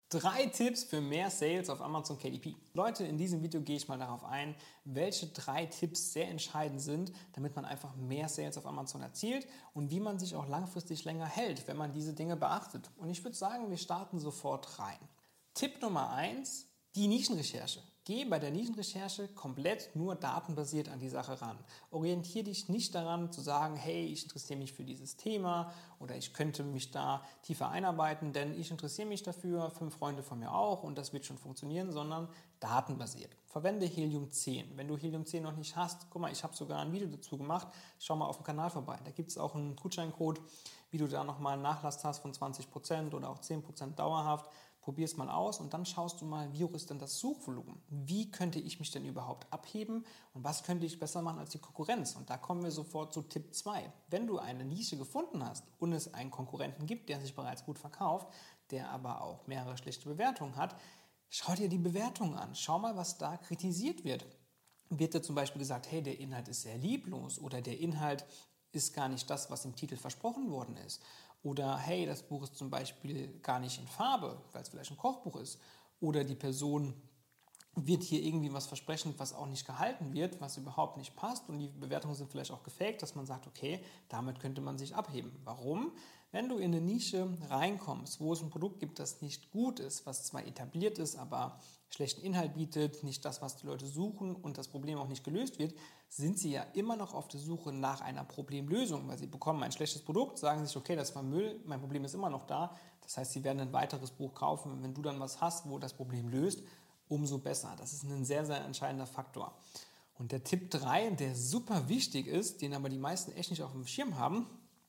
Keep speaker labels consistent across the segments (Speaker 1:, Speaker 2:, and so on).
Speaker 1: 3 Tipps für mehr Sales auf Amazon KDP. Leute, in diesem Video gehe ich mal darauf ein, welche 3 Tipps sehr entscheidend sind, damit man einfach mehr Sales auf Amazon erzielt und wie man sich auch langfristig länger hält, wenn man diese Dinge beachtet. Und ich würde sagen, wir starten sofort rein. Tipp Nummer 1, die Nischenrecherche. Geh bei der Nischenrecherche komplett nur datenbasiert an die Sache ran. Orientiere dich nicht daran zu sagen, hey, ich interessiere mich für dieses Thema oder ich könnte mich da tiefer einarbeiten, denn ich interessiere mich dafür, 5 Freunde von mir auch und das wird schon funktionieren, sondern datenbasiert. Verwende Helium 10. Wenn du Helium 10 noch nicht hast, guck mal, ich habe sogar ein Video dazu gemacht, schau mal auf dem Kanal vorbei. Da gibt es auch einen Gutscheincode, wie du da nochmal einen Nachlass hast von 20% oder auch 10% dauerhaft. Probier es mal aus und dann schaust du mal, wie hoch ist denn das Suchvolumen? Wie könnte ich mich denn überhaupt abheben und was könnte ich besser machen als die Konkurrenz? Und da kommen wir sofort zu Tipp 2. Wenn du eine Nische gefunden hast und es einen Konkurrenten gibt, der sich bereits gut verkauft, der aber auch mehrere schlechte Bewertungen hat, schau dir die Bewertungen an. Schau mal, was da kritisiert wird. Wird da zum Beispiel gesagt, hey, der Inhalt ist sehr lieblos oder der Inhalt ist gar nicht das, was im Titel versprochen worden ist. Oder hey, das Buch ist zum Beispiel gar nicht in Farbe, weil es vielleicht ein Kochbuch ist. Oder die Person wird hier irgendwie was versprechen, was auch nicht gehalten wird, was überhaupt nicht passt und die Bewertungen sind vielleicht auch gefaked, dass man sagt, okay, damit könnte man sich abheben. Warum? Wenn du in eine Nische reinkommst, wo es ein Produkt gibt, das nicht gut ist, was zwar etabliert ist, aber schlechten Inhalt bietet, nicht das, was die Leute suchen und das Problem auch nicht gelöst wird, sind sie ja immer noch auf der Suche nach einer Problemlösung, weil sie bekommen ein schlechtes Produkt, sagen sich, okay, das war Müll, mein Problem ist immer noch da. Das heißt, sie werden ein weiteres Buch kaufen und wenn du dann was hast, wo das Problem löst, umso besser. Das ist ein sehr, sehr entscheidender Faktor. Und der Tipp 3, der super wichtig ist, den aber die meisten echt nicht auf dem Schirm haben,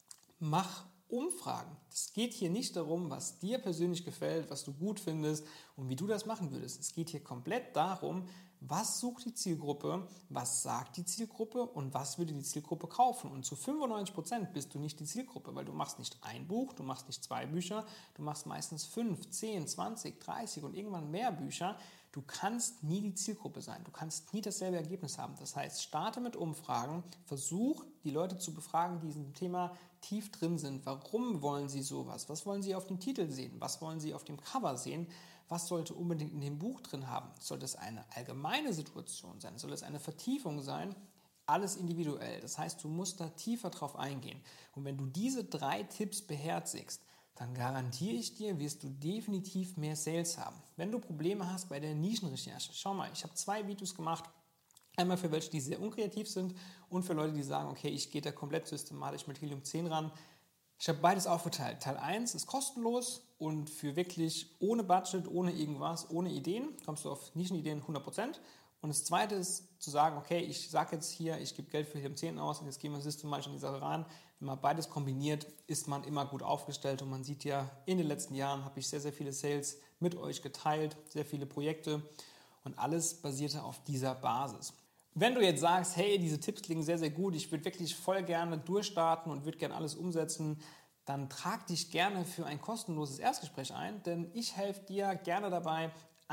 Speaker 1: mach Umfragen. Es geht hier nicht darum, was dir persönlich gefällt, was du gut findest und wie du das machen würdest. Es geht hier komplett darum, was sucht die Zielgruppe, was sagt die Zielgruppe und was würde die Zielgruppe kaufen. Und zu 95% bist du nicht die Zielgruppe, weil du machst nicht ein Buch, du machst nicht 2 Bücher, du machst meistens 5, 10, 20, 30 und irgendwann mehr Bücher. Du kannst nie die Zielgruppe sein, du kannst nie dasselbe Ergebnis haben. Das heißt, starte mit Umfragen, versuch die Leute zu befragen, die in diesem Thema tief drin sind. Warum wollen sie sowas? Was wollen sie auf dem Titel sehen? Was wollen sie auf dem Cover sehen? Was sollte unbedingt in dem Buch drin haben? Soll das eine allgemeine Situation sein? Soll es eine Vertiefung sein? Alles individuell. Das heißt, du musst da tiefer drauf eingehen. Und wenn du diese 3 Tipps beherzigst, dann garantiere ich dir, wirst du definitiv mehr Sales haben. Wenn du Probleme hast bei der Nischenrecherche, schau mal, ich habe 2 Videos gemacht. Einmal für welche, die sehr unkreativ sind und für Leute, die sagen, okay, ich gehe da komplett systematisch mit Helium 10 ran. Ich habe beides aufgeteilt. Teil 1 ist kostenlos und für wirklich ohne Budget, ohne irgendwas, ohne Ideen, kommst du auf Nischenideen 100%. Und das zweite ist zu sagen, okay, ich sage jetzt hier, ich gebe Geld für Helium 10 aus und jetzt gehen wir systematisch an die Sache ran. Wenn man beides kombiniert, ist man immer gut aufgestellt und man sieht ja, in den letzten Jahren habe ich sehr, sehr viele Sales mit euch geteilt, sehr viele Projekte und alles basierte auf dieser Basis. Wenn du jetzt sagst, hey, diese Tipps klingen sehr, sehr gut, ich würde wirklich voll gerne durchstarten und würde gerne alles umsetzen, dann trag dich gerne für ein kostenloses Erstgespräch ein, denn ich helfe dir gerne dabei,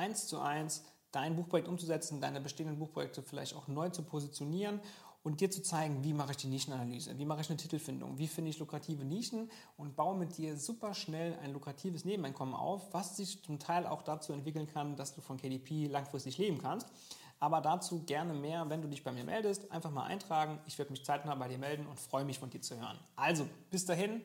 Speaker 1: 1:1 dein Buchprojekt umzusetzen, deine bestehenden Buchprojekte vielleicht auch neu zu positionieren und dir zu zeigen, wie mache ich die Nischenanalyse, wie mache ich eine Titelfindung, wie finde ich lukrative Nischen und baue mit dir super schnell ein lukratives Nebeneinkommen auf, was sich zum Teil auch dazu entwickeln kann, dass du von KDP langfristig leben kannst. Aber dazu gerne mehr, wenn du dich bei mir meldest. Einfach mal eintragen. Ich werde mich zeitnah bei dir melden und freue mich, von dir zu hören. Also, bis dahin.